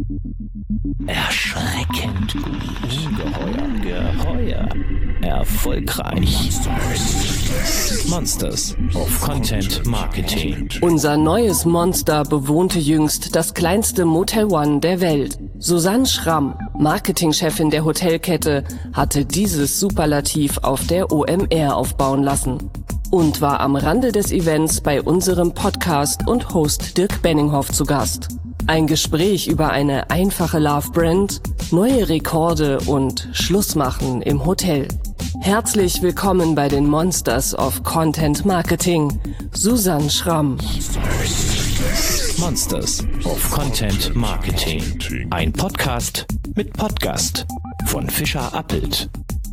Erschreckend gut. Geheuer. Erfolgreich. Monsters of Content Marketing. Unser neues Monster bewohnte jüngst das kleinste Motel One der Welt. Susanne Schramm, Marketingchefin der Hotelkette, hatte dieses Superlativ auf der OMR aufbauen lassen und war am Rande des Events bei unserem Podcast und Host Dirk Benninghoff zu Gast. Ein Gespräch über eine einfache Love-Brand, neue Rekorde und Schlussmachen im Hotel. Herzlich willkommen bei den Monsters of Content Marketing, Susanne Schramm. Monsters of Content Marketing. Ein Podcast mit Podcast von Fischer Appelt.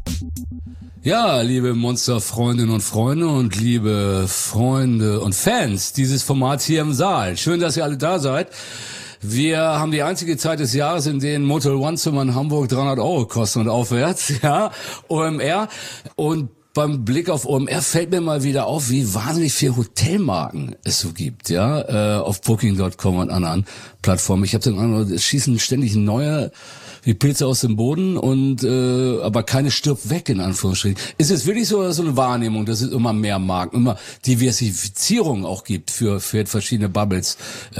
Ja, liebe Monsterfreundinnen und Freunde und liebe Freunde und Fans dieses Formats hier im Saal. Schön, dass ihr alle da seid. Wir haben die einzige Zeit des Jahres, in denen Motel One Zimmer in Hamburg 300 € kosten und aufwärts, ja, OMR. Und beim Blick auf OMR fällt mir mal wieder auf, wie wahnsinnig viele Hotelmarken es so gibt, ja, auf Booking.com und anderen Plattformen. Ich habe den Eindruck, es schießen ständig neue wie Pilze aus dem Boden und aber keine stirbt weg, in Anführungsstrichen. Ist es wirklich so eine Wahrnehmung, dass es immer mehr Marken, immer Diversifizierung auch gibt für verschiedene Bubbles,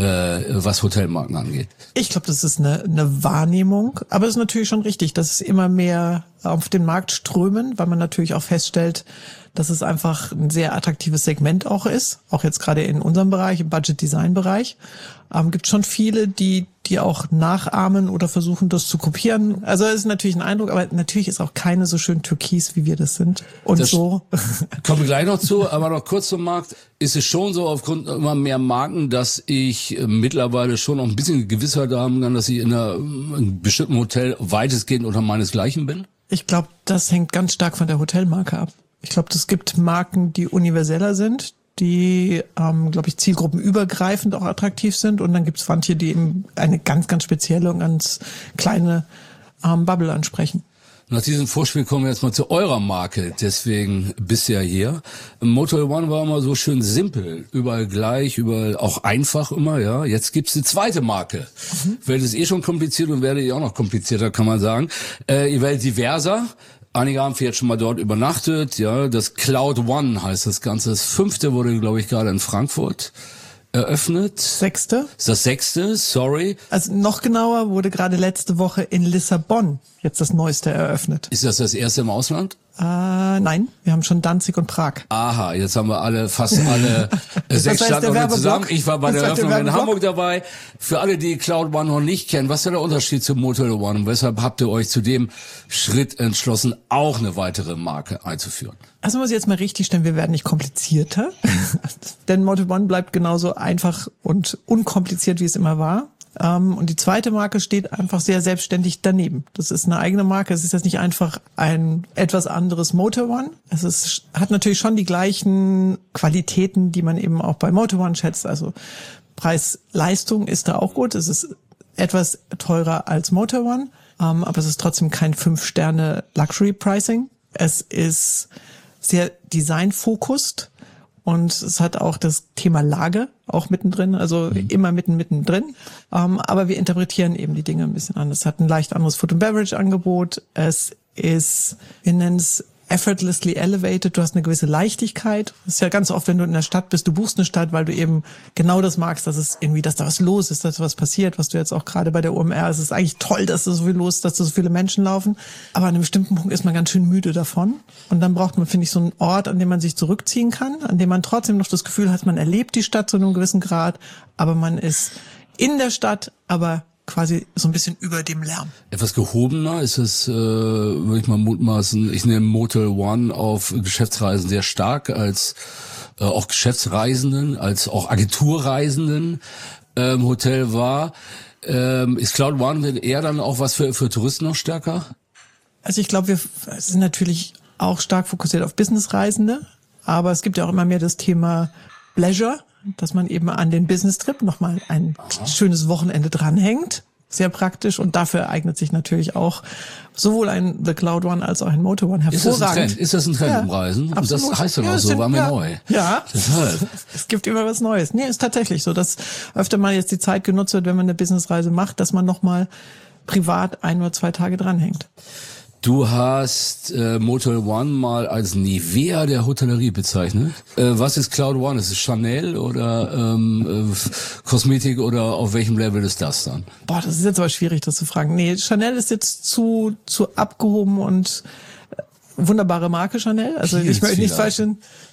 was Hotelmarken angeht? Ich glaube, das ist eine Wahrnehmung, aber es ist natürlich schon richtig, dass es immer mehr auf den Markt strömen, weil man natürlich auch feststellt, dass es einfach ein sehr attraktives Segment auch ist, auch jetzt gerade in unserem Bereich, im Budget-Design-Bereich. Gibt schon viele, die auch nachahmen oder versuchen, das zu kopieren. Also es ist natürlich ein Eindruck, aber natürlich ist auch keine so schön türkis, wie wir das sind. Und das so. Kommen wir gleich noch zu, aber noch kurz zum Markt. Ist es schon so, aufgrund immer mehr Marken, dass ich mittlerweile schon noch ein bisschen Gewissheit haben kann, dass ich in einem bestimmten Hotel weitestgehend unter meinesgleichen bin? Ich glaube, das hängt ganz stark von der Hotelmarke ab. Ich glaube, es gibt Marken, die universeller sind, die, glaube ich, zielgruppenübergreifend auch attraktiv sind. Und dann gibt es manche, die eben eine ganz, ganz spezielle und ganz kleine Bubble ansprechen. Nach diesem Vorspiel kommen wir jetzt mal zu eurer Marke, deswegen bisher hier. Motel One war immer so schön simpel, überall gleich, überall auch einfach immer, ja. Jetzt gibt's eine zweite Marke. Welt ist eh schon kompliziert und werde auch noch komplizierter, kann man sagen. Ihr werdet diverser. Einige haben jetzt schon mal dort übernachtet, ja. Das Cloud One heißt das Ganze. Das 5. wurde, glaube ich, gerade in Frankfurt eröffnet. 6. Ist das 6., sorry. Also noch genauer wurde gerade letzte Woche in Lissabon jetzt das Neueste eröffnet. Ist das erste im Ausland? Nein, wir haben schon Danzig und Prag. Aha, jetzt haben wir fast alle 6 Standorte zusammen. Ich war bei der Eröffnung in Hamburg dabei. Für alle, die Cloud One noch nicht kennen, was ist der Unterschied zu Motel One und weshalb habt ihr euch zu dem Schritt entschlossen, auch eine weitere Marke einzuführen? Also muss ich jetzt mal richtig stellen, wir werden nicht komplizierter, denn Motel One bleibt genauso einfach und unkompliziert, wie es immer war. Und die zweite Marke steht einfach sehr selbstständig daneben. Das ist eine eigene Marke. Es ist jetzt nicht einfach ein etwas anderes Motel One. Hat natürlich schon die gleichen Qualitäten, die man eben auch bei Motel One schätzt. Also Preis-Leistung ist da auch gut. Es ist etwas teurer als Motel One, aber es ist trotzdem kein 5-Sterne-Luxury-Pricing. Es ist sehr designfokussiert. Und es hat auch das Thema Lage auch mittendrin, also immer mittendrin. Aber wir interpretieren eben die Dinge ein bisschen anders. Es hat ein leicht anderes Food and Beverage Angebot. Es ist, wir nennen es effortlessly elevated. Du hast eine gewisse Leichtigkeit. Das ist ja ganz oft, wenn du in der Stadt bist, du buchst eine Stadt, weil du eben genau das magst, dass es irgendwie, dass da was los ist, dass was passiert, was du jetzt auch gerade bei der OMR, es ist eigentlich toll, dass da so viel los ist, dass da so viele Menschen laufen. Aber an einem bestimmten Punkt ist man ganz schön müde davon. Und dann braucht man, finde ich, so einen Ort, an dem man sich zurückziehen kann, an dem man trotzdem noch das Gefühl hat, man erlebt die Stadt zu einem gewissen Grad, aber man ist in der Stadt, aber quasi so ein bisschen über dem Lärm. Etwas gehobener ist es, würde ich mal mutmaßen, ich nehme Motel One auf Geschäftsreisen sehr stark als auch Geschäftsreisenden, als auch Agenturreisenden Hotel war. Ist Cloud One eher dann auch was für Touristen noch stärker? Also ich glaube, wir sind natürlich auch stark fokussiert auf Businessreisende, aber es gibt ja auch immer mehr das Thema Pleasure, dass man eben an den Business-Trip nochmal ein schönes Wochenende dranhängt. sehr praktisch und dafür eignet sich natürlich auch sowohl ein The Cloud One als auch ein Moto One hervorragend. Ist das ein Trend im Reisen? Absolut. Das heißt doch auch so, war mir neu. Ja, deshalb. Es gibt immer was Neues. Nee, ist tatsächlich so, dass öfter mal jetzt die Zeit genutzt wird, wenn man eine Businessreise macht, dass man nochmal privat 1 oder 2 Tage dranhängt. Du hast Motel One mal als Nivea der Hotellerie bezeichnet. Was ist Cloud One? Ist es Chanel oder Kosmetik oder auf welchem Level ist das dann? Boah, das ist jetzt aber schwierig, das zu fragen. Nee, Chanel ist jetzt zu abgehoben und wunderbare Marke Chanel. Also ich möchte nicht falsch.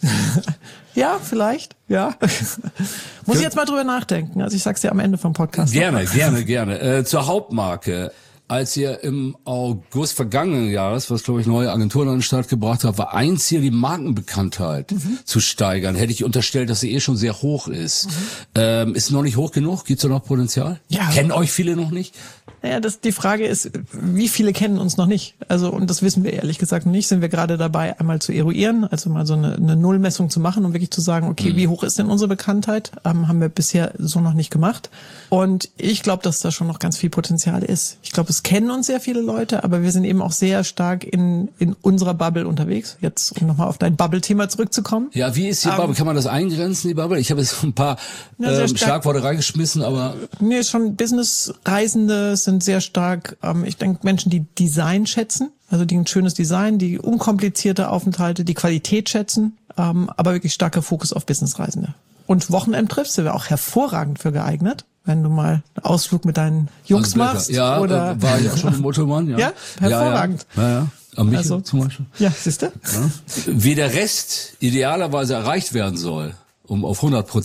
Ja, vielleicht. Ja. Muss ich jetzt mal drüber nachdenken. Also ich sag's dir am Ende vom Podcast. Gerne. Zur Hauptmarke. Als ihr im August vergangenen Jahres, was glaube ich neue Agenturen an den Start gebracht habt, war ein Ziel, die Markenbekanntheit zu steigern. Hätte ich unterstellt, dass sie schon sehr hoch ist. Ist noch nicht hoch genug? Gibt's da noch Potenzial? Ja. Kennen euch viele noch nicht? Naja, die Frage ist, wie viele kennen uns noch nicht? Also, und das wissen wir ehrlich gesagt noch nicht. Sind wir gerade dabei, einmal zu eruieren, also mal so eine Nullmessung zu machen, um wirklich zu sagen, okay, wie hoch ist denn unsere Bekanntheit? Haben wir bisher so noch nicht gemacht. Und ich glaube, dass da schon noch ganz viel Potenzial ist. Ich glaube, es kennen uns sehr viele Leute, aber wir sind eben auch sehr stark in unserer Bubble unterwegs. Jetzt, um nochmal auf dein Bubble-Thema zurückzukommen. Ja, wie ist die Bubble? Kann man das eingrenzen, die Bubble? Ich habe jetzt ein paar Schlagworte reingeschmissen, aber... Nee, schon Businessreisende sind sehr stark, ich denke, Menschen, die Design schätzen, also die ein schönes Design, die unkomplizierte Aufenthalte, die Qualität schätzen, aber wirklich starker Fokus auf Businessreisende. Und Wochenendtrips sind wir auch hervorragend für geeignet, wenn du mal einen Ausflug mit deinen Jungs machst. Ja, oder war ich auch schon im Motormann, ja. Ja, hervorragend. Ja. Am Michel zum Beispiel. Ja, siehst du? Ja. Wie der Rest idealerweise erreicht werden soll, um auf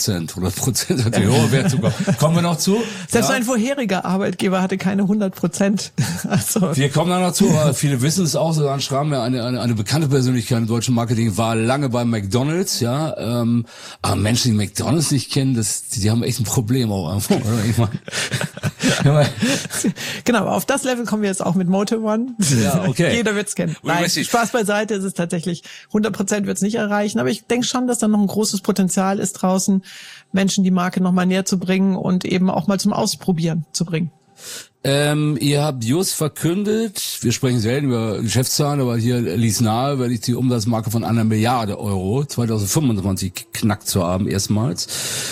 100% hat die hohe Wert zu kommen. Kommen wir noch zu? Selbst ein vorheriger Arbeitgeber hatte keine 100%. Also. Wir kommen da noch zu, aber viele wissen es auch, Susanne Schramm, eine bekannte Persönlichkeit im deutschen Marketing, war lange bei McDonald's, ja. Aber Menschen, die McDonald's nicht kennen, die haben echt ein Problem auch einfach, oder? Ich meine, genau, aber auf das Level kommen wir jetzt auch mit Motel One. Ja, okay. Jeder wird's kennen. Nein, Spaß beiseite, ist es tatsächlich 100% wird's nicht erreichen, aber ich denke schon, dass da noch ein großes Potenzial ist draußen, Menschen die Marke noch mal näher zu bringen und eben auch mal zum Ausprobieren zu bringen. Ihr habt just verkündet, wir sprechen selten über Geschäftszahlen, aber hier ließ nahe, weil ich die Umsatzmarke von 1 Milliarde Euro 2025 geknackt zu haben, erstmals.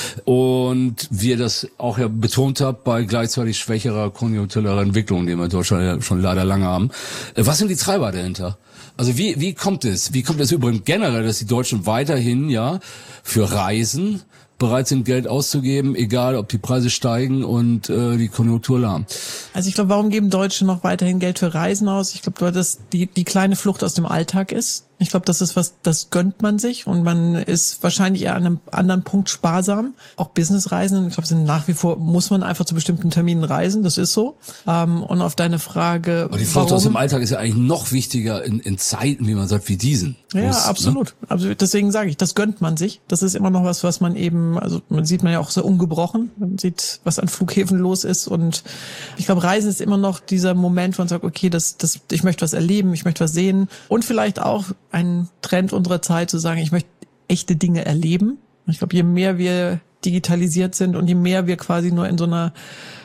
Und wir das auch ja betont habt bei gleichzeitig schwächerer konjunktureller Entwicklung, die wir in Deutschland ja schon leider lange haben. Was sind die Treiber dahinter? Also wie kommt es? Wie kommt es übrigens generell, dass die Deutschen weiterhin ja für Reisen bereit sind, Geld auszugeben, egal ob die Preise steigen und die Konjunktur lahm? Also ich glaube, warum geben Deutsche noch weiterhin Geld für Reisen aus? Ich glaube, weil das die kleine Flucht aus dem Alltag ist. Ich glaube, das ist was, das gönnt man sich und man ist wahrscheinlich eher an einem anderen Punkt sparsam. Auch Businessreisen, ich glaube, sind nach wie vor, muss man einfach zu bestimmten Terminen reisen, das ist so. Und auf deine Frage, aber die Flucht aus dem Alltag ist ja eigentlich noch wichtiger in Zeiten, wie man sagt, wie diesen. Ja, absolut. Ne? Also deswegen sage ich, das gönnt man sich. Das ist immer noch was man eben, also man sieht ja auch so ungebrochen. Man sieht, was an Flughäfen los ist und ich glaube, Reisen ist immer noch dieser Moment, wo man sagt, okay, ich möchte was erleben, ich möchte was sehen und vielleicht auch ein Trend unserer Zeit zu sagen, ich möchte echte Dinge erleben. Ich glaube, je mehr wir digitalisiert sind und je mehr wir quasi nur in so einer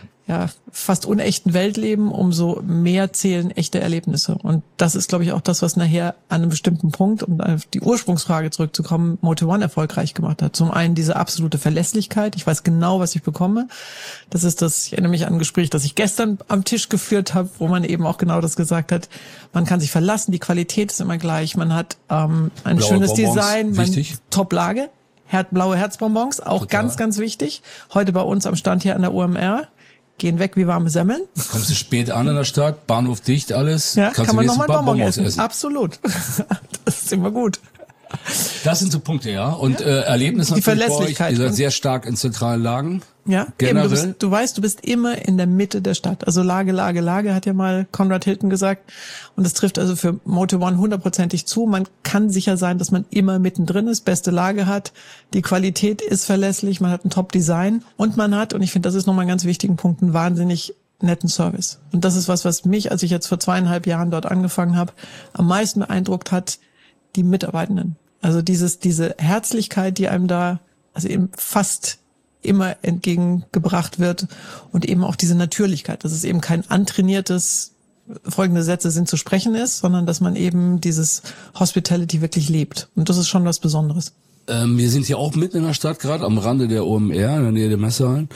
fast unechten Welt leben, umso mehr zählen echte Erlebnisse. Und das ist, glaube ich, auch das, was nachher an einem bestimmten Punkt, um auf die Ursprungsfrage zurückzukommen, Motel One erfolgreich gemacht hat. Zum einen diese absolute Verlässlichkeit. Ich weiß genau, was ich bekomme. Das ist ich erinnere mich an ein Gespräch, das ich gestern am Tisch geführt habe, wo man eben auch genau das gesagt hat. Man kann sich verlassen, die Qualität ist immer gleich. Man hat ein schönes Design, Top-Lage. Blaue Herzbonbons, auch total. Ganz, ganz wichtig. Heute bei uns am Stand hier an der OMR. Gehen weg wie warme Semmeln. Kommst du spät an in der Stadt, Bahnhof dicht, alles. Ja, kann man nochmal Bonbons essen. Absolut. Das ist immer gut. Das sind so Punkte, ja. Und Erlebnis natürlich die Verlässlichkeit. Bei euch, ihr seid sehr stark in zentralen Lagen. Ja, eben, du weißt, du bist immer in der Mitte der Stadt. Also Lage, hat ja mal Conrad Hilton gesagt. Und das trifft also für Motel One 100%ig zu. Man kann sicher sein, dass man immer mittendrin ist, beste Lage hat. Die Qualität ist verlässlich, man hat ein Top-Design. Und man hat, und ich finde, das ist nochmal ein ganz wichtiger Punkt, einen wahnsinnig netten Service. Und das ist was mich, als ich jetzt vor 2,5 Jahren dort angefangen habe, am meisten beeindruckt hat, die Mitarbeitenden. Also diese Herzlichkeit, die einem da, also eben fast immer entgegengebracht wird und eben auch diese Natürlichkeit, dass es eben kein antrainiertes folgende Sätze sind zu sprechen ist, sondern dass man eben dieses Hospitality wirklich lebt. Und das ist schon was Besonderes. Wir sind hier auch mitten in der Stadt, gerade am Rande der OMR, in der Nähe der Messehallen.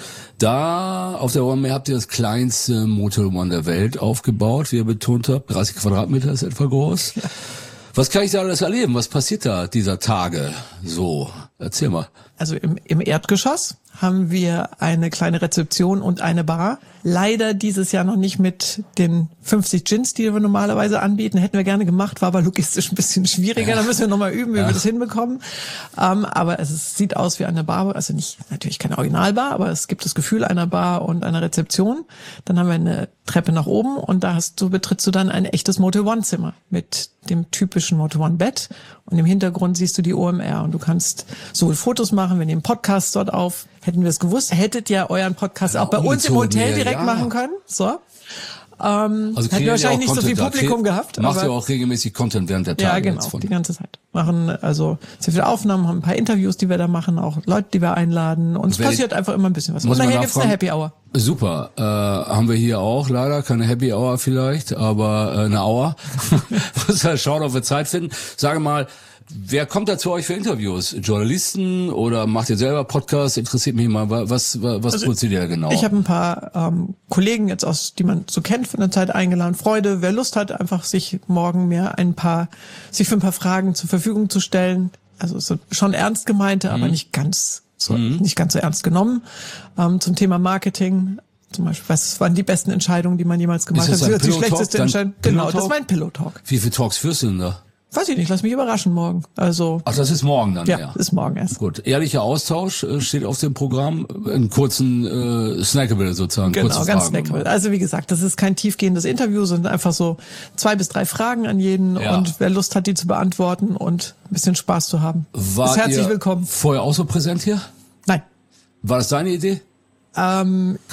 Da auf der OMR habt ihr das kleinste Motel One der Welt aufgebaut, wie ihr betont habt. 30 Quadratmeter ist etwa groß. Ja. Was kann ich da alles erleben? Was passiert da dieser Tage so? Erzähl mal. Also im Erdgeschoss haben wir eine kleine Rezeption und eine Bar. Leider dieses Jahr noch nicht mit den 50 Gins, die wir normalerweise anbieten. Hätten wir gerne gemacht, war aber logistisch ein bisschen schwieriger. Da müssen wir nochmal üben, wie wir das hinbekommen. Aber es sieht aus wie eine Bar, also nicht, natürlich keine Originalbar, aber es gibt das Gefühl einer Bar und einer Rezeption. Dann haben wir eine Treppe nach oben und da betrittst du dann ein echtes Motel One Zimmer mit dem typischen Motel One Bett. Und im Hintergrund siehst du die OMR und du kannst sowohl Fotos machen, wir nehmen Podcasts dort auf. Hätten wir es gewusst, hättet ihr euren Podcast auch bei uns im Hotel direkt machen können. So. Also hätten wir wahrscheinlich nicht so viel Publikum gehabt. Macht ihr auch regelmäßig Content während der Tage? Ja, genau, die ganze Zeit. Machen also sehr viele Aufnahmen, haben ein paar Interviews, die wir da machen, auch Leute, die wir einladen. Und es passiert einfach immer ein bisschen was. Und nachher gibt's eine Happy Hour. Super. Haben wir hier auch leider, keine Happy Hour vielleicht, aber eine Hour. Muss halt schauen, ob wir Zeit finden. Sage mal, wer kommt da zu euch für Interviews? Journalisten oder macht ihr selber Podcasts? Interessiert mich mal, was produziert ihr genau? Ich habe ein paar Kollegen jetzt die man so kennt von der Zeit eingeladen. Freude, wer Lust hat, einfach sich morgen sich für ein paar Fragen zur Verfügung zu stellen. Also so schon ernst gemeinte, aber nicht ganz so ernst genommen. Zum Thema Marketing. Zum Beispiel, was waren die besten Entscheidungen, die man jemals gemacht hat? Das ist die schlechteste Entscheidung. Genau, das ist mein Pillow Talk. Wie viele Talks führst du denn da? Weiß ich nicht, lass mich überraschen morgen. Also. Ach, das ist morgen dann, ja. Ja, ist morgen erst. Gut. Ehrlicher Austausch steht auf dem Programm. Einen kurzen Snackable sozusagen. Genau, ganz snackable. Also wie gesagt, das ist kein tiefgehendes Interview, sondern einfach so 2 bis 3 Fragen an jeden und wer Lust hat, die zu beantworten und ein bisschen Spaß zu haben. Ist herzlich willkommen. Vorher auch so präsent hier? Nein. War das deine Idee? Ja,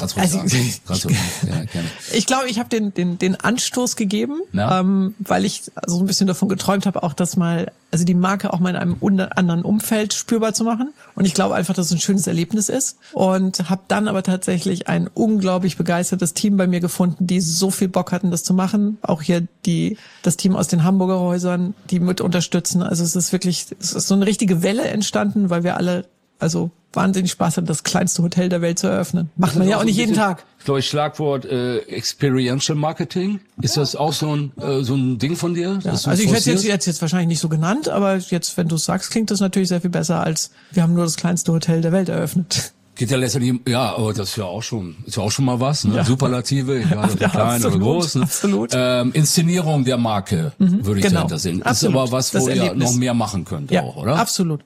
ich glaube, ich habe den Anstoß gegeben, weil ich so ein bisschen davon geträumt habe, auch das also die Marke auch mal in einem anderen Umfeld spürbar zu machen. Und ich glaube einfach, dass es ein schönes Erlebnis ist. Und habe dann aber tatsächlich ein unglaublich begeistertes Team bei mir gefunden, die so viel Bock hatten, das zu machen. Auch hier das Team aus den Hamburger Häusern, die mit unterstützen. Also es ist so eine richtige Welle entstanden, weil wir alle wahnsinnig Spaß hat, das kleinste Hotel der Welt zu eröffnen. Macht man ja auch nicht jeden Tag. Ich glaube, Schlagwort Experiential Marketing. Ist das auch so ein Ding von dir? Ja, also ich hätte jetzt wahrscheinlich nicht so genannt, aber jetzt, wenn du es sagst, klingt das natürlich sehr viel besser, als wir haben nur das kleinste Hotel der Welt eröffnet. Geht ja letztendlich, aber das ist ja auch schon mal was, ne? Ja. Superlative, egal ob klein oder groß. Ne? Absolut. Inszenierung der Marke, würde ich dahinter sehen. Ist aber was, wo ihr noch mehr machen könnt, ja, auch, oder? Absolut.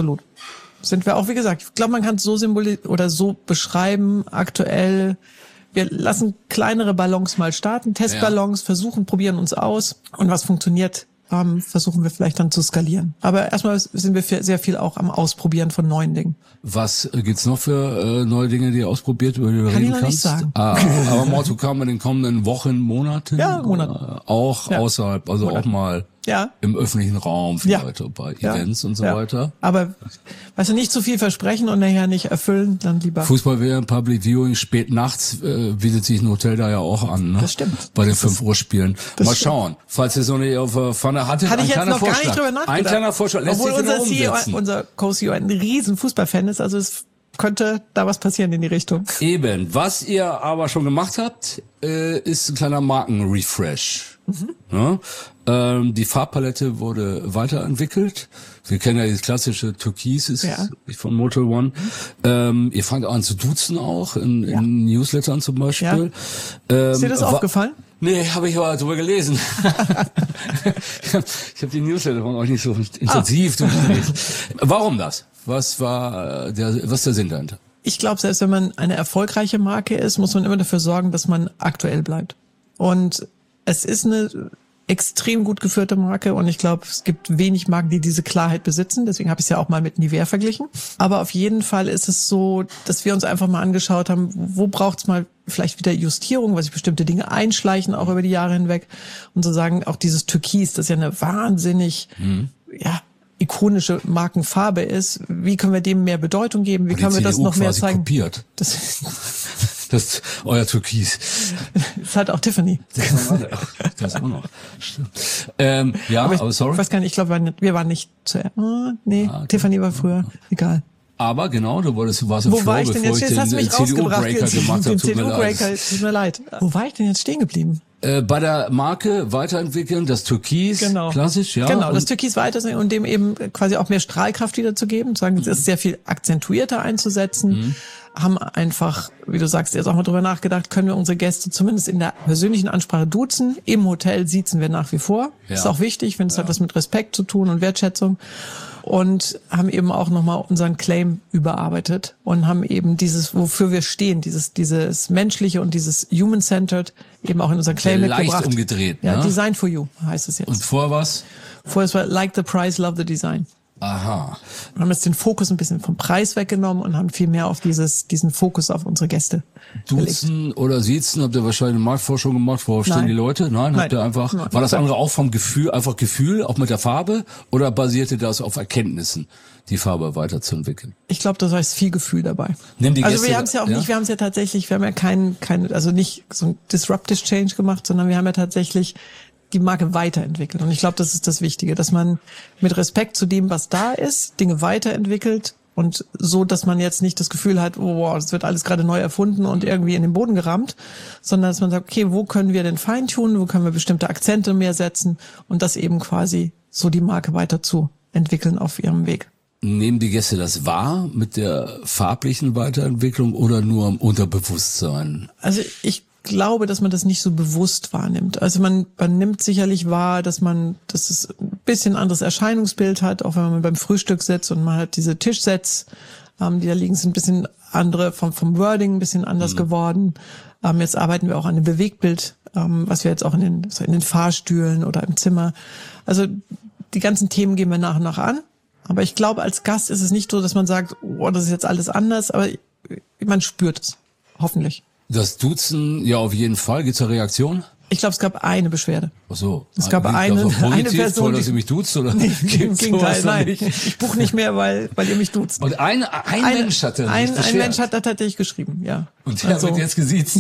Sind wir auch, wie gesagt, ich glaube, man kann es so so beschreiben, aktuell, wir lassen kleinere Ballons mal starten, Testballons, probieren uns aus und was funktioniert, versuchen wir vielleicht dann zu skalieren. Aber erstmal sind wir sehr viel auch am Ausprobieren von neuen Dingen. Was gibt's noch für neue Dinge, die ihr ausprobiert, über die du reden kannst? Kann ich noch nicht sagen. Aber Motto kam in den kommenden Wochen, Monaten? Ja, Monaten. Auch außerhalb, also Monate. Auch mal im öffentlichen Raum, vielleicht bei Events und so weiter. Aber, weißt du, nicht zu viel versprechen und nachher nicht erfüllen, dann lieber. Fußball-WM, Public Viewing, spät nachts, bietet sich ein Hotel da ja auch an, ne? Das stimmt. Bei den 5 Uhr Spielen. Mal schauen. Falls ihr so eine auf der Pfanne hattet, hatte ich jetzt noch gar nicht drüber nachgedacht. Ein kleiner Vorschlag, lässt sich umsetzen. Unser Co-CEO ein riesen Fußballfan ist, also es könnte da was passieren in die Richtung. Eben. Was ihr aber schon gemacht habt, ist ein kleiner Markenrefresh. Ja? Die Farbpalette wurde weiterentwickelt. Wir kennen ja das klassische Türkis ist von Motel One. Ihr fangt an zu duzen auch in Newslettern zum Beispiel. Ja. Ist dir das aufgefallen? Nee, habe ich aber drüber gelesen. Ich habe die Newsletter von euch nicht so intensiv durchgelesen. Warum das? Was ist der Sinn dahinter? Ich glaube, selbst wenn man eine erfolgreiche Marke ist, muss man immer dafür sorgen, dass man aktuell bleibt. Und es ist eine extrem gut geführte Marke und ich glaube, es gibt wenig Marken, die diese Klarheit besitzen. Deswegen habe ich es ja auch mal mit Nivea verglichen. Aber auf jeden Fall ist es so, dass wir uns einfach mal angeschaut haben, wo braucht's mal vielleicht wieder Justierung, weil sich bestimmte Dinge einschleichen, auch über die Jahre hinweg. Und so sagen, auch dieses Türkis, das ist ja eine wahnsinnig, ikonische Markenfarbe ist, wie können wir dem mehr Bedeutung geben? Wie können wir das noch mehr zeigen? Kopiert. Das ist euer Türkis. Das hat auch Tiffany. Das auch noch. Stimmt. Aber sorry. Ich weiß gar nicht, ich glaube, wir waren nicht zuerst. Tiffany war früher. Egal. Aber genau, du warst im Flow, war ich denn jetzt? Jetzt hast du mich CDU-Breaker gemacht habe. Den CDU-Breaker, tut mir leid. Wo war ich denn jetzt stehen geblieben? Bei der Marke weiterentwickeln, das Türkis, klassisch, ja. Genau, das Türkis weiterentwickeln und dem eben quasi auch mehr Strahlkraft wiederzugeben, sagen, es ist sehr viel akzentuierter einzusetzen, haben einfach, wie du sagst, jetzt auch mal drüber nachgedacht, können wir unsere Gäste zumindest in der persönlichen Ansprache duzen, im Hotel siezen wir nach wie vor, ist auch wichtig, wenn es hat was mit Respekt zu tun und Wertschätzung. Und haben eben auch nochmal unseren Claim überarbeitet und haben eben dieses, wofür wir stehen, dieses Menschliche und dieses Human-Centered eben auch in unseren Claim mitgebracht. Leicht umgedreht, ja, ne? Design for You heißt es jetzt. Und vorher was? Vorher war Like the Price, Love the Design. Aha. Wir haben jetzt den Fokus ein bisschen vom Preis weggenommen und haben viel mehr auf diesen Fokus auf unsere Gäste Duzen oder Siezen, habt ihr wahrscheinlich eine Marktforschung gemacht, worauf stehen die Leute? Nein, habt ihr einfach, war das andere auch vom Gefühl, einfach Gefühl, auch mit der Farbe, oder basierte das auf Erkenntnissen, die Farbe weiterzuentwickeln? Ich glaube, da ist viel Gefühl dabei. Nimm die Gäste, also wir haben es ja auch nicht, wir haben es ja tatsächlich, wir haben ja also nicht so ein Disruptive Change gemacht, sondern wir haben ja tatsächlich die Marke weiterentwickelt. Und ich glaube, das ist das Wichtige, dass man mit Respekt zu dem, was da ist, Dinge weiterentwickelt und so, dass man jetzt nicht das Gefühl hat, oh, wow, das wird alles gerade neu erfunden und irgendwie in den Boden gerammt, sondern dass man sagt, okay, wo können wir denn feintunen, wo können wir bestimmte Akzente mehr setzen und das eben quasi so die Marke weiter zu entwickeln auf ihrem Weg. Nehmen die Gäste das wahr mit der farblichen Weiterentwicklung oder nur im Unterbewusstsein? Also ich glaube, dass man das nicht so bewusst wahrnimmt. Also man nimmt sicherlich wahr, dass es ein bisschen anderes Erscheinungsbild hat, auch wenn man beim Frühstück sitzt und man hat diese Tischsets, die da liegen, sind ein bisschen andere, vom Wording ein bisschen anders geworden. Jetzt arbeiten wir auch an dem Bewegtbild, was wir jetzt auch in den Fahrstühlen oder im Zimmer. Also die ganzen Themen gehen wir nach und nach an. Aber ich glaube, als Gast ist es nicht so, dass man sagt, oh, das ist jetzt alles anders, aber man spürt es. Hoffentlich. Das Duzen, ja, auf jeden Fall. Gibt's da Reaktion? Ich glaube, es gab eine Beschwerde. Ach so. Es gab eine Person, toll, dass ihr mich duzt, oder? Nee, im Gegenteil, nein. Ich buche nicht mehr, weil ihr mich duzt. Und ein Mensch hat da ein Mensch hat da tatsächlich geschrieben, ja. Und der wird jetzt gesiezt.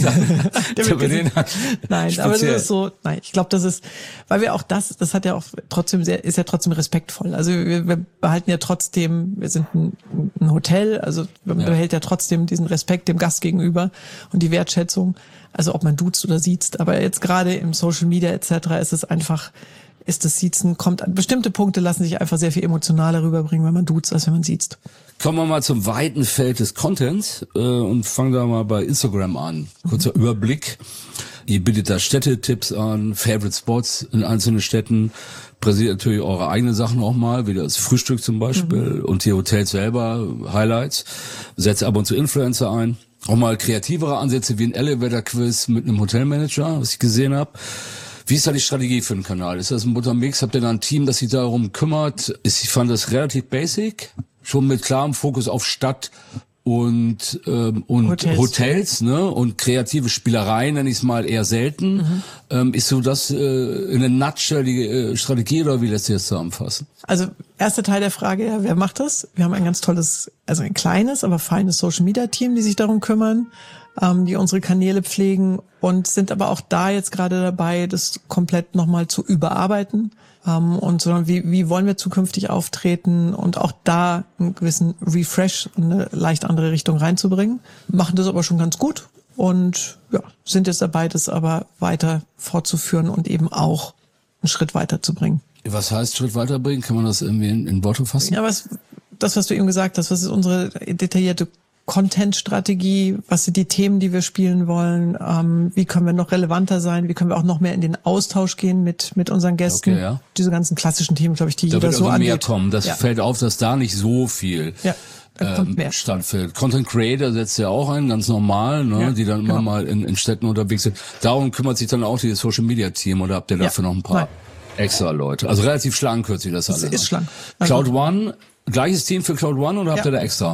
Nein, aber das ist so, ich glaube, das ist, weil wir auch das hat ja auch trotzdem ist ja trotzdem respektvoll. Also wir behalten ja trotzdem, wir sind ein Hotel, also man behält ja trotzdem diesen Respekt dem Gast gegenüber und die Wertschätzung. Also ob man duzt oder siezt, aber jetzt gerade im Social Media etc. ist das Siezen, kommt an bestimmte Punkte lassen sich einfach sehr viel emotionaler rüberbringen, wenn man duzt, als wenn man siezt. Kommen wir mal zum weiten Feld des Contents und fangen da mal bei Instagram an. Kurzer Überblick. Ihr bietet da Städtetipps an, Favorite Spots in einzelnen Städten, präsentiert natürlich eure eigenen Sachen auch mal, wie das Frühstück zum Beispiel und die Hotels selber, Highlights. Setzt ab und zu Influencer ein. Auch mal kreativere Ansätze wie ein Elevator-Quiz mit einem Hotelmanager, was ich gesehen habe. Wie ist da die Strategie für den Kanal? Ist das ein bunter Mix? Habt ihr da ein Team, das sich darum kümmert? Ich fand das relativ basic, schon mit klarem Fokus auf Stadt und Hotels, ne? Und kreative Spielereien, nenne ich es mal, eher selten. Ist so das in a nutshell die Strategie, oder wie lässt sich das zusammenfassen? Also erster Teil der Frage, ja, wer macht das? Wir haben ein ganz tolles, also ein kleines, aber feines Social-Media-Team, die sich darum kümmern, die unsere Kanäle pflegen und sind aber auch da jetzt gerade dabei, das komplett nochmal zu überarbeiten. Und so, wie wollen wir zukünftig auftreten und auch da einen gewissen Refresh und eine leicht andere Richtung reinzubringen. Machen das aber schon ganz gut und ja, sind jetzt dabei, das aber weiter fortzuführen und eben auch einen Schritt weiter zu bringen. Was heißt Schritt weiterbringen? Kann man das irgendwie in Worte fassen? Ja, was du eben gesagt hast, was ist unsere detaillierte Content-Strategie, was sind die Themen, die wir spielen wollen, wie können wir noch relevanter sein, wie können wir auch noch mehr in den Austausch gehen mit unseren Gästen. Okay, ja. Diese ganzen klassischen Themen, glaube ich, die jeder so angeht. Da wird also mehr kommen. Das fällt auf, dass da nicht so viel stattfindet. Content Creator setzt ja auch ein, ganz normal, ne, die dann immer mal in Städten unterwegs sind. Darum kümmert sich dann auch dieses Social Media Team, oder habt ihr dafür noch ein paar extra Leute? Also relativ schlank hört sich das alles an. Ist schlank. Cloud One, gleiches Team für Cloud One oder habt ihr da extra? Nein.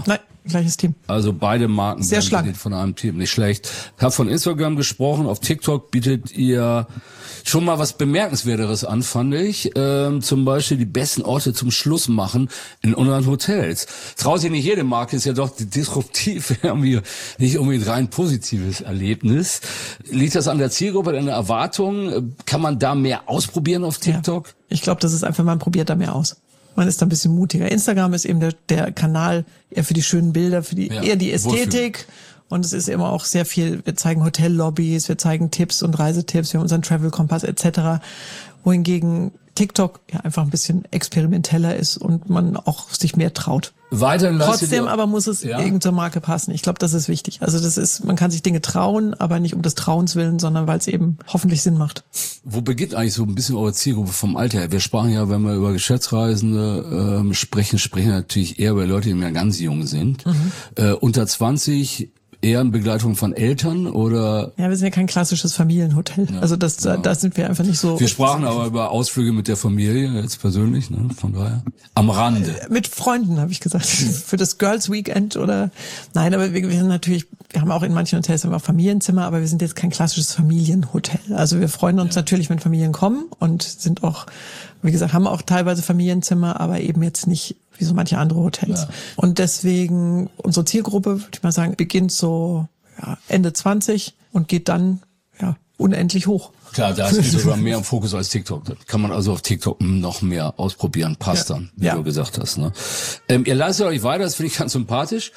gleiches Team. Also beide Marken sehr werden schlank von einem Team, nicht schlecht. Ich habe von Instagram gesprochen, auf TikTok bietet ihr schon mal was Bemerkenswerteres an, fand ich. Zum Beispiel die besten Orte zum Schluss machen in unseren Hotels. Traut sich nicht jede Marke, ist ja doch disruptiv, irgendwie nicht unbedingt rein positives Erlebnis. Liegt das an der Zielgruppe, an der Erwartung? Kann man da mehr ausprobieren auf TikTok? Ja. Ich glaube, das ist einfach, man probiert da mehr aus. Man ist da ein bisschen mutiger. Instagram ist eben der Kanal eher für die schönen Bilder, für die eher die Ästhetik. Wohlfühl. Und es ist immer auch sehr viel, wir zeigen Hotellobbys, wir zeigen Tipps und Reisetipps, wir haben unseren Travel-Kompass etc. Wohingegen TikTok ja einfach ein bisschen experimenteller ist und man auch sich mehr traut. Weiterhin trotzdem aber muss es irgendeiner Marke passen. Ich glaube, das ist wichtig. Also man kann sich Dinge trauen, aber nicht um des Trauens willen, sondern weil es eben hoffentlich Sinn macht. Wo beginnt eigentlich so ein bisschen eure Zielgruppe vom Alter her? Wir sprachen ja, wenn wir über Geschäftsreisende sprechen natürlich eher über Leute, die mehr ganz jung sind. Unter 20 eher in Begleitung von Eltern oder? Ja, wir sind ja kein klassisches Familienhotel. Ja, also da sind wir einfach nicht so. Wir sprachen aber über Ausflüge mit der Familie, jetzt persönlich, ne? Von daher. Am Rande. Mit Freunden, habe ich gesagt. Für das Girls Weekend oder, nein, aber wir sind natürlich, wir haben auch in manchen Hotels auch Familienzimmer, aber wir sind jetzt kein klassisches Familienhotel. Also wir freuen uns natürlich, wenn Familien kommen und sind auch, wie gesagt, haben auch teilweise Familienzimmer, aber eben jetzt nicht wie so manche andere Hotels. Ja. Und deswegen, unsere Zielgruppe, würde ich mal sagen, beginnt so Ende 20 und geht dann unendlich hoch. Klar, da ist sogar mehr im Fokus als TikTok. Das kann man also auf TikTok noch mehr ausprobieren. Passt dann, wie du gesagt hast. Ne? Ihr leistet euch weiter, das finde ich ganz sympathisch.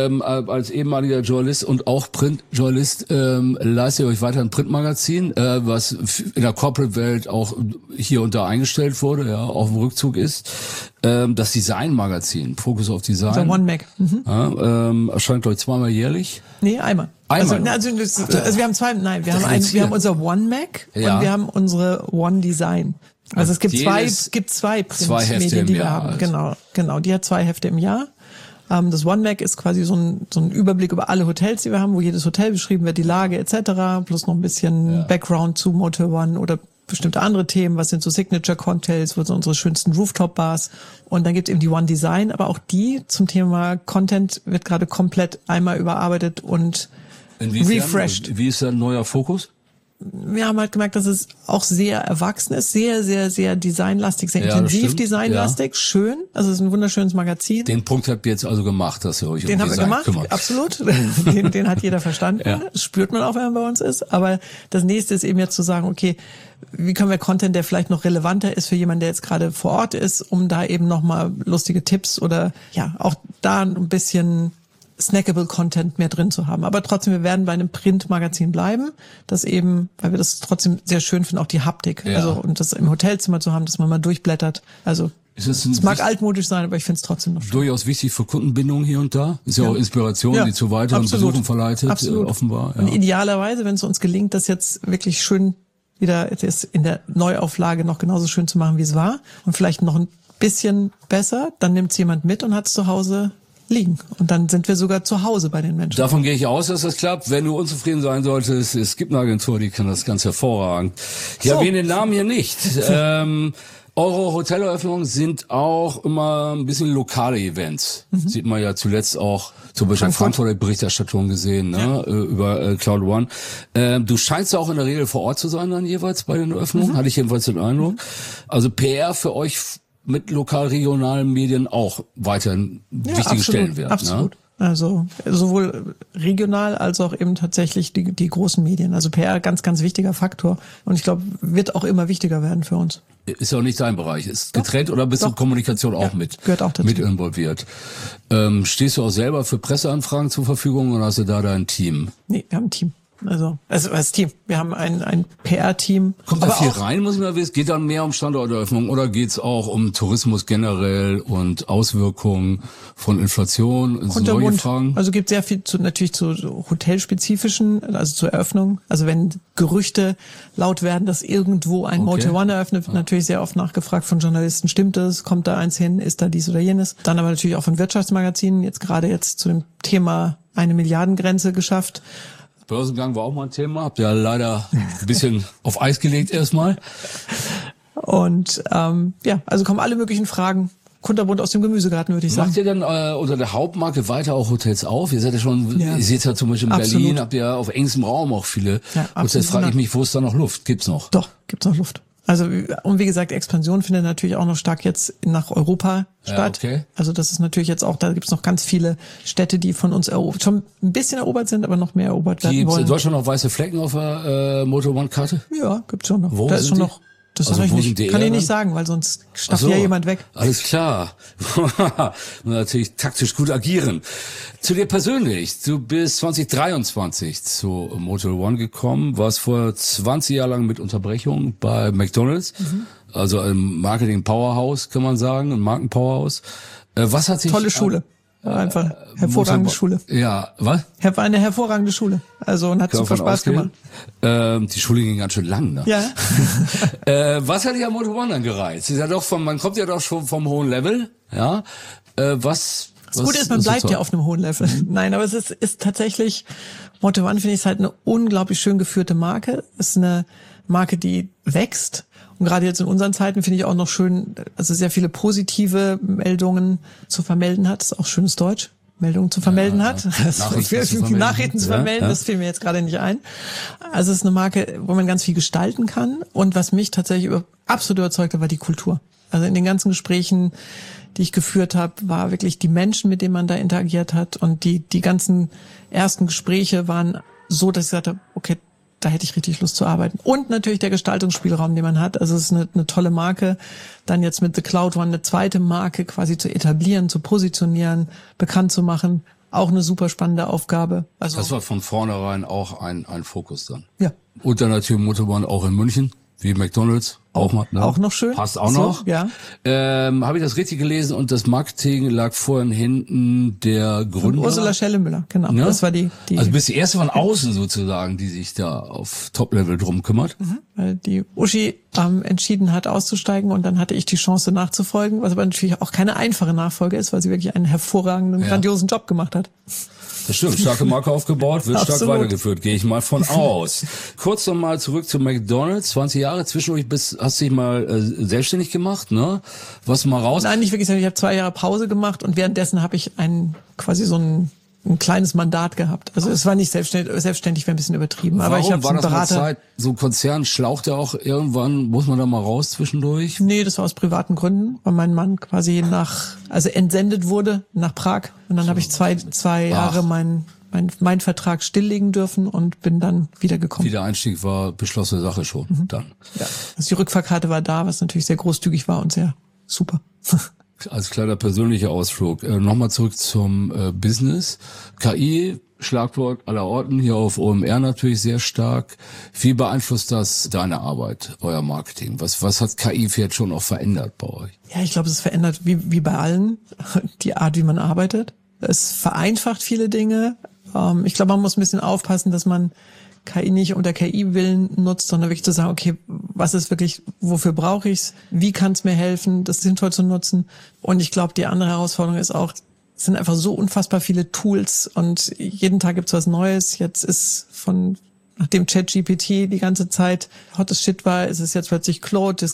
Als ehemaliger Journalist und auch Printjournalist leistet ihr euch weiter ein Printmagazin, was in der Corporate-Welt auch hier und da eingestellt wurde, auf dem Rückzug ist. Das Design-Magazin, Fokus auf Design. Der One Mac. Erscheint, glaube ich, zweimal jährlich. Nee, einmal. Also wir haben wir haben unser One Mac und wir haben unsere One Design. Also es gibt zwei Printmedien, die wir haben. Genau. Die hat 2 Hefte im Jahr. Das One Mac ist quasi so ein Überblick über alle Hotels, die wir haben, wo jedes Hotel beschrieben wird, die Lage etc. Plus noch ein bisschen Background zu Motel One oder bestimmte andere Themen, was sind so Signature-Cocktails, was sind unsere schönsten Rooftop-Bars. Und dann gibt es eben die One Design, aber auch die zum Thema Content wird gerade komplett einmal überarbeitet und refreshed. Wie ist da ein neuer Fokus? Wir haben halt gemerkt, dass es auch sehr erwachsen ist, sehr, sehr, sehr designlastig, sehr intensiv designlastig, schön. Also es ist ein wunderschönes Magazin. Den Punkt habt ihr jetzt also gemacht, dass ihr euch um Design kümmert. Absolut. Den hat jeder verstanden. Das spürt man auch, wenn man bei uns ist. Aber das nächste ist eben jetzt zu sagen, okay, wie können wir Content, der vielleicht noch relevanter ist für jemanden, der jetzt gerade vor Ort ist, um da eben nochmal lustige Tipps oder auch da ein bisschen snackable Content mehr drin zu haben. Aber trotzdem, wir werden bei einem Printmagazin bleiben, das eben, weil wir das trotzdem sehr schön finden, auch die Haptik. Also, und das im Hotelzimmer zu haben, dass man mal durchbleibt. Also, es mag altmodisch sein, aber ich finde es trotzdem noch schön. Durchaus wichtig für Kundenbindung hier und da. Ist ja auch Inspiration, die zu weiteren Besuchen verleitet, offenbar. Und idealerweise, wenn es uns gelingt, das jetzt wirklich schön wieder jetzt in der Neuauflage noch genauso schön zu machen, wie es war und vielleicht noch ein bisschen besser, dann nimmt es jemand mit und hat es zu Hause liegen. Und dann sind wir sogar zu Hause bei den Menschen. Davon gehe ich aus, dass das klappt. Wenn du unzufrieden sein solltest, es gibt eine Agentur, die kann das ganz hervorragend. Ich erwähne den Namen hier nicht. Eure Hoteleröffnungen sind auch immer ein bisschen lokale Events. Sieht man ja zuletzt auch zum Beispiel in Frankfurt Berichterstattung gesehen, ne? Über Cloud One. Du scheinst auch in der Regel vor Ort zu sein dann jeweils bei den Eröffnungen, hatte ich jedenfalls den Eindruck. Also PR für euch mit lokal-regionalen Medien auch weiterhin wichtige Stellenwert. Absolut. Ne? Also sowohl regional als auch eben tatsächlich die großen Medien. Also PR, ganz, ganz wichtiger Faktor. Und ich glaube, wird auch immer wichtiger werden für uns. Ist ja auch nicht dein Bereich. Ist getrennt oder bist du Kommunikation auch gehört auch dazu. Mit involviert? Stehst du auch selber für Presseanfragen zur Verfügung oder hast du da dein Team? Nee, wir haben ein Team. Also als Team. Wir haben ein PR-Team. Kommt da viel rein, muss ich mal wissen? Geht dann mehr um Standorteröffnung oder geht's auch um Tourismus generell und Auswirkungen von Inflation und solche Fragen? Also gibt sehr viel natürlich zu hotelspezifischen, also zur Eröffnung. Also wenn Gerüchte laut werden, dass irgendwo ein Motel One eröffnet, wird natürlich sehr oft nachgefragt von Journalisten. Stimmt es? Kommt da eins hin? Ist da dies oder jenes? Dann aber natürlich auch von Wirtschaftsmagazinen. Jetzt gerade zu dem Thema 1 Milliardengrenze geschafft. Börsengang war auch mal ein Thema, habt ihr ja leider ein bisschen auf Eis gelegt erstmal. Und also kommen alle möglichen Fragen. kunterbunt aus dem Gemüsegarten, würde ich sagen. Macht ihr denn unter der Hauptmarke weiter auch Hotels auf? Ihr seid ja schon, ihr seht ja zum Beispiel in Absolut. Berlin, habt ihr auf engstem Raum auch viele Hotels. absolut. Frage ich mich, wo ist da noch Luft? Gibt's noch? Doch, gibt's noch Luft. Also, und wie gesagt, Expansion findet natürlich auch noch stark jetzt nach Europa statt. Okay. Also das ist natürlich jetzt auch, da gibt's noch ganz viele Städte, die von uns schon ein bisschen erobert sind, aber noch mehr erobert werden Gibt's wollen. in Deutschland noch weiße Flecken auf der Motor One-Karte? Ja, gibt's schon noch. Wo da ist sind schon die? noch. Das Also sag wo ich sind die nicht, kann ich eher nicht dann? sagen, weil sonst Ach stafft so, ja jemand weg. Alles klar. Und natürlich taktisch gut agieren. Zu dir persönlich. Du bist 2023 zu Motor One gekommen, warst vorher 20 Jahre lang mit Unterbrechung bei McDonald's. Also ein Marketing-Powerhouse, kann man sagen, ein Marken-Powerhouse. Was hat sich... Tolle Schule. Einfach hervorragende Schule. Ja, was? War eine hervorragende Schule. Also, und hat super Spaß gemacht. Die Schule ging ganz schön lang, ne? Ja. Was hat dich am Motor One dann gereizt? Ist ja doch man kommt ja doch schon vom hohen Level, ja? Das Gute ist, man bleibt ja auf einem hohen Level. Nein, aber es ist tatsächlich, Motor One finde ich halt eine unglaublich schön geführte Marke. Es ist eine Marke, die wächst. Und gerade jetzt in unseren Zeiten finde ich auch noch schön, also sehr viele positive Meldungen zu vermelden hat. Das ist auch schönes Deutsch. Meldungen zu vermelden hat. Nachrichten zu vermelden, das fiel mir jetzt gerade nicht ein. Also es ist eine Marke, wo man ganz viel gestalten kann. Und was mich tatsächlich absolut überzeugt hat, war die Kultur. Also in den ganzen Gesprächen, die ich geführt habe, war wirklich die Menschen, mit denen man da interagiert hat. Und die ganzen ersten Gespräche waren so, dass ich gesagt habe, okay, da hätte ich richtig Lust zu arbeiten. Und natürlich der Gestaltungsspielraum, den man hat. Also es ist eine tolle Marke. Dann jetzt mit The Cloud One eine zweite Marke quasi zu etablieren, zu positionieren, bekannt zu machen. Auch eine super spannende Aufgabe. Also das war von vornherein auch ein Fokus dann. Ja. Und dann natürlich Motor One auch in München, wie McDonald's. Auch noch schön. Passt auch so, noch. Ja. Habe ich das richtig gelesen? Und das Marketing lag vorhin hinten der Gründer. Und Ursula Schellemüller, genau. Ja? Das war die. Also bist die erste von außen sozusagen, die sich da auf Top-Level drum kümmert. Weil die Uschi entschieden hat, auszusteigen und dann hatte ich die Chance nachzufolgen, was aber natürlich auch keine einfache Nachfolge ist, weil sie wirklich einen hervorragenden, grandiosen Job gemacht hat. Das stimmt, starke Marke aufgebaut, wird stark Absolut. weitergeführt, gehe ich mal von aus. Kurz noch mal zurück zu McDonald's, 20 Jahre, zwischendurch hast du dich mal selbstständig gemacht, ne? Was mal raus? Nein, nicht wirklich, ich habe 2 Jahre Pause gemacht und währenddessen habe ich quasi so ein kleines Mandat gehabt. Also es war nicht selbstständig wäre ein bisschen übertrieben. Warum? Aber ich habe war einen das Berater. mal Zeit, so ein Konzern schlaucht ja auch irgendwann, muss man da mal raus zwischendurch? Nee, das war aus privaten Gründen, weil mein Mann quasi entsendet wurde nach Prag. Und dann habe ich zwei Jahre mein Vertrag stilllegen dürfen und bin dann wiedergekommen. Wiedereinstieg war beschlossene Sache schon dann. Ja. Also die Rückfahrkarte war da, was natürlich sehr großzügig war und sehr super. Als kleiner persönlicher Ausflug. Nochmal zurück zum Business. KI, Schlagwort aller Orten, hier auf OMR natürlich sehr stark. Wie beeinflusst das deine Arbeit, euer Marketing? Was hat KI jetzt schon auch verändert bei euch? Ja, ich glaube, es verändert wie bei allen die Art, wie man arbeitet. Es vereinfacht viele Dinge. Ich glaube, man muss ein bisschen aufpassen, dass man KI nicht unter KI-Willen nutzt, sondern wirklich zu sagen, okay, was ist wirklich, wofür brauche ich's? Wie kann es mir helfen, das sinnvoll zu nutzen? Und ich glaube, die andere Herausforderung ist auch, es sind einfach so unfassbar viele Tools und jeden Tag gibt's was Neues. Jetzt ist nachdem ChatGPT die ganze Zeit hottest Shit war, ist es jetzt plötzlich Claude,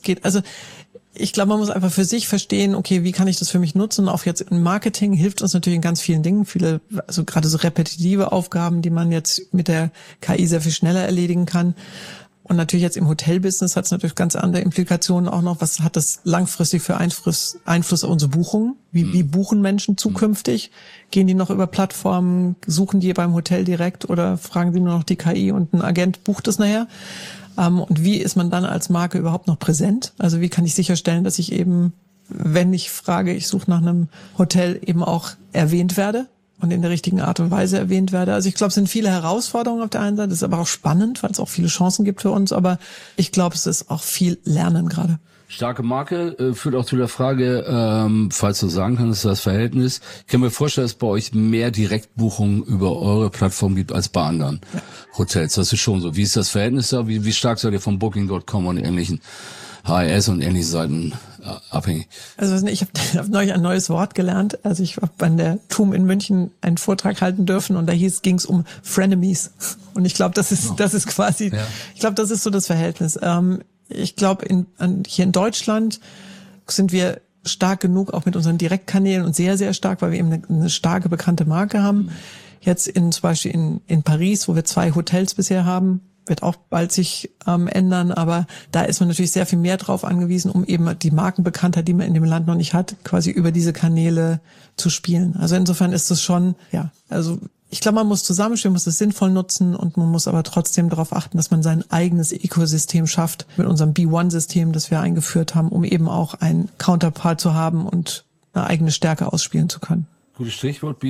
ich glaube, man muss einfach für sich verstehen, okay, wie kann ich das für mich nutzen? Und auch jetzt im Marketing hilft uns natürlich in ganz vielen Dingen. Also gerade so repetitive Aufgaben, die man jetzt mit der KI sehr viel schneller erledigen kann. Und natürlich jetzt im Hotelbusiness hat es natürlich ganz andere Implikationen auch noch. Was hat das langfristig für Einfluss auf unsere Buchungen? Wie buchen Menschen zukünftig? Gehen die noch über Plattformen? Suchen die beim Hotel direkt oder fragen sie nur noch die KI und ein Agent bucht das nachher? Und wie ist man dann als Marke überhaupt noch präsent? Also wie kann ich sicherstellen, dass ich eben, wenn ich frage, ich suche nach einem Hotel, eben auch erwähnt werde und in der richtigen Art und Weise erwähnt werde? Also ich glaube, es sind viele Herausforderungen auf der einen Seite, es ist aber auch spannend, weil es auch viele Chancen gibt für uns, aber ich glaube, es ist auch viel Lernen gerade. Starke Marke führt auch zu der Frage, falls du sagen kannst, das Verhältnis. Ich kann mir vorstellen, dass es bei euch mehr Direktbuchungen über eure Plattform gibt als bei anderen Hotels. Das ist schon so. Wie ist das Verhältnis da? Wie stark seid ihr von Booking.com und ähnlichen HRS und ähnlichen Seiten abhängig? Also ich hab neulich ein neues Wort gelernt. Also ich habe bei der TUM in München einen Vortrag halten dürfen und da ging's um Frenemies. Und ich glaube, das ist quasi, ich glaube, das ist so das Verhältnis. Ich glaube, hier in Deutschland sind wir stark genug, auch mit unseren Direktkanälen und sehr, sehr stark, weil wir eben eine starke, bekannte Marke haben. Jetzt zum Beispiel in Paris, wo wir 2 Hotels bisher haben, wird auch bald sich ändern, aber da ist man natürlich sehr viel mehr drauf angewiesen, um eben die Markenbekanntheit, die man in dem Land noch nicht hat, quasi über diese Kanäle zu spielen. Also insofern ist es schon, also ich glaube, man muss zusammenspielen, muss es sinnvoll nutzen und man muss aber trotzdem darauf achten, dass man sein eigenes Ökosystem schafft mit unserem B1-System, das wir eingeführt haben, um eben auch ein Counterpart zu haben und eine eigene Stärke ausspielen zu können. Gutes Stichwort,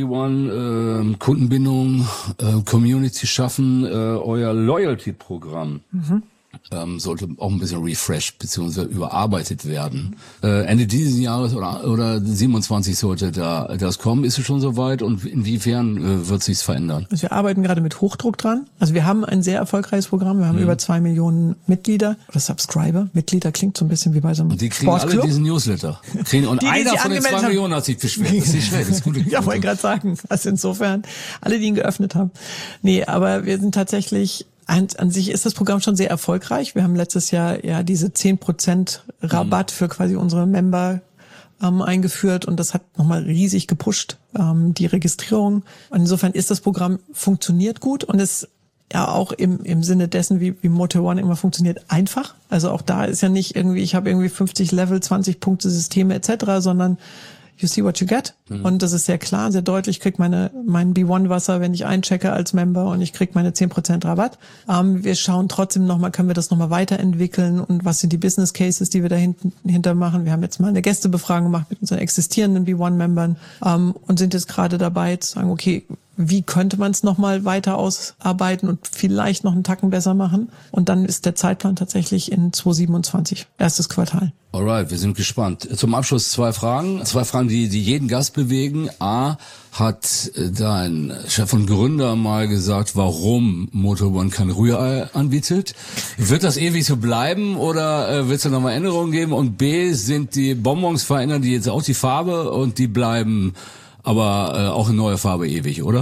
B1, Kundenbindung, Community schaffen, euer Loyalty-Programm. Sollte auch ein bisschen refreshed bzw. überarbeitet werden. Ende dieses Jahres oder 27 sollte das kommen. Ist es schon soweit und inwiefern wird sich's verändern? Also wir arbeiten gerade mit Hochdruck dran. Also wir haben ein sehr erfolgreiches Programm. Wir haben über 2 Millionen Mitglieder oder Subscriber. Mitglieder klingt so ein bisschen wie bei so einem und die kriegen Sportclub. Alle diesen Newsletter. Und einer von den 2 Millionen hat sich beschwert. Das ist nicht schwer, das ist gut. Ja, wollte ich gerade sagen. Also insofern, alle, die ihn geöffnet haben. Nee, aber wir sind tatsächlich, an sich ist das Programm schon sehr erfolgreich. Wir haben letztes Jahr diese 10% Rabatt für quasi unsere Member eingeführt und das hat nochmal riesig gepusht, die Registrierung. Und insofern ist das Programm funktioniert gut und es auch im Sinne dessen, wie Motel One immer funktioniert, einfach. Also auch da ist ja nicht irgendwie, ich habe irgendwie 50 Level, 20 Punkte Systeme etc., sondern you see what you get. Und das ist sehr klar, sehr deutlich. Ich krieg mein B1-Wasser, wenn ich einchecke als Member und ich krieg meine 10% Rabatt. Wir schauen trotzdem nochmal, können wir das nochmal weiterentwickeln und was sind die Business Cases, die wir dahinter machen. Wir haben jetzt mal eine Gästebefragung gemacht mit unseren existierenden B1-Membern und sind jetzt gerade dabei zu sagen, okay, wie könnte man es nochmal weiter ausarbeiten und vielleicht noch einen Tacken besser machen? Und dann ist der Zeitplan tatsächlich in 2027, erstes Quartal. Alright, wir sind gespannt. Zum Abschluss 2 Fragen. 2 Fragen, die jeden Gast bewegen. A, hat dein Chef und Gründer mal gesagt, warum Motel One kein Rührei anbietet? Wird das ewig so bleiben oder wird es da nochmal Änderungen geben? Und B, sind die Bonbons verändern die jetzt auch die Farbe und die bleiben aber auch in neuer Farbe ewig, oder?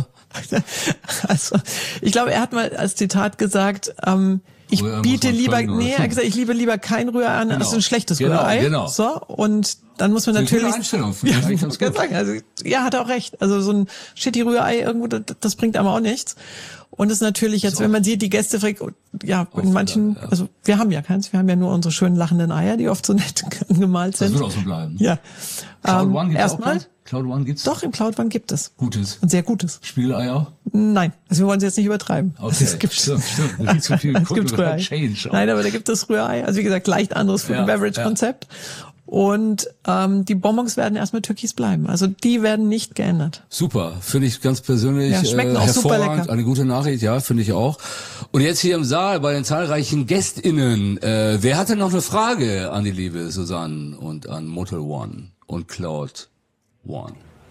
Also, ich glaube, er hat mal als Zitat gesagt, ich biete lieber, er hat gesagt, ich liebe lieber kein Rührei an, als ein schlechtes Rührei. Genau. So, und dann muss man natürlich. Einstellung, ich kann sagen, also, hat er auch recht. Also so ein shitty Rührei irgendwo, das bringt einem auch nichts. Und es ist natürlich jetzt, wenn man sieht, die Gäste, in manchen, also wir haben ja keins, wir haben ja nur unsere schönen lachenden Eier, die oft so nett gemalt sind. Das wird auch so bleiben. Ja. Cloud One gibt's erstmal. Cloud One gibt's? Doch, im Cloud One gibt es. Gutes. Und sehr Gutes. Spiegelei auch? Nein. Also wir wollen es jetzt nicht übertreiben. Okay. Es gibt, stimmt. Da gibt's so viel es gibt Rührei. Change. Nein, aber da gibt es Rührei. Also wie gesagt, leicht anderes Food and Beverage Konzept. Und die Bonbons werden erstmal türkis bleiben. Also die werden nicht geändert. Super, finde ich ganz persönlich schmecken auch super lecker. Eine gute Nachricht, ja, finde ich auch. Und jetzt hier im Saal bei den zahlreichen GästInnen, wer hat denn noch eine Frage an die liebe Susanne und an Motel One und Cloud One?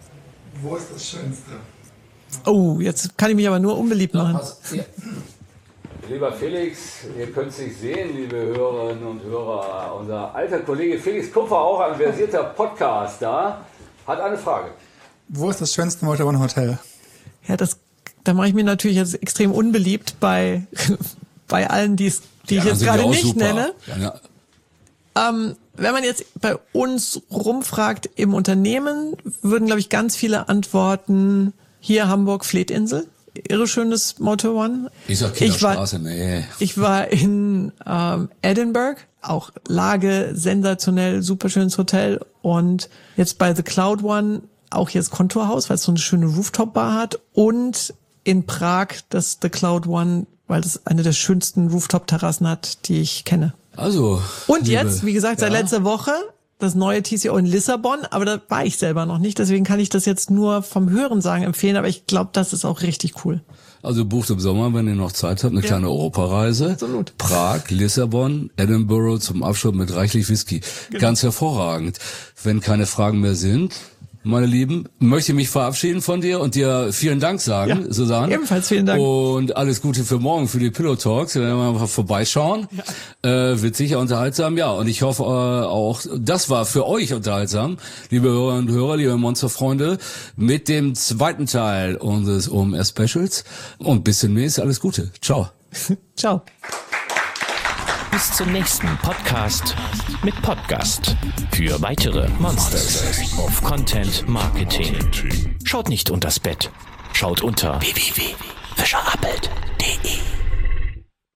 Wo ist das Schönste? Oh, jetzt kann ich mich aber nur unbeliebt machen. Lieber Felix, ihr könnt es nicht sehen, liebe Hörerinnen und Hörer. Unser alter Kollege Felix Kupfer, auch ein versierter Podcaster, hat eine Frage. Wo ist das schönste Motel One Hotel? Ja, da mache ich mir natürlich jetzt extrem unbeliebt bei allen, die ich jetzt gerade nicht nenne. Wenn man jetzt bei uns rumfragt im Unternehmen, würden, glaube ich, ganz viele antworten, hier Hamburg, Fleetinsel. Irre schönes Motel One. Ich sag Kinderstraße, nee. Ich war in Edinburgh, auch Lage, sensationell, super schönes Hotel. Und jetzt bei The Cloud One auch hier das Konturhaus, weil es so eine schöne Rooftop-Bar hat. Und in Prag das The Cloud One, weil das eine der schönsten Rooftop-Terrassen hat, die ich kenne. Also. Und jetzt, wie gesagt, seit letzter Woche das neue TCO in Lissabon, aber da war ich selber noch nicht, deswegen kann ich das jetzt nur vom Hörensagen empfehlen, aber ich glaube, das ist auch richtig cool. Also bucht im Sommer, wenn ihr noch Zeit habt, eine kleine Europareise. Absolut. Prag, Lissabon, Edinburgh zum Abschluss mit reichlich Whisky. Genau. Ganz hervorragend. Wenn keine Fragen mehr sind, meine Lieben, möchte mich verabschieden von dir und dir vielen Dank sagen, Susanne. Ebenfalls vielen Dank. Und alles Gute für morgen, für die Pillow Talks. Wir werden mal vorbeischauen. Wird sicher unterhaltsam, ja. Und ich hoffe auch, das war für euch unterhaltsam, liebe Hörerinnen und Hörer, liebe Monsterfreunde, mit dem zweiten Teil unseres OMR Specials. Und bis demnächst, alles Gute. Ciao. Ciao. Bis zum nächsten Podcast mit Podcast. Für weitere Monsters of Content Marketing. Schaut nicht unters Bett. Schaut unter www.fischerappelt.de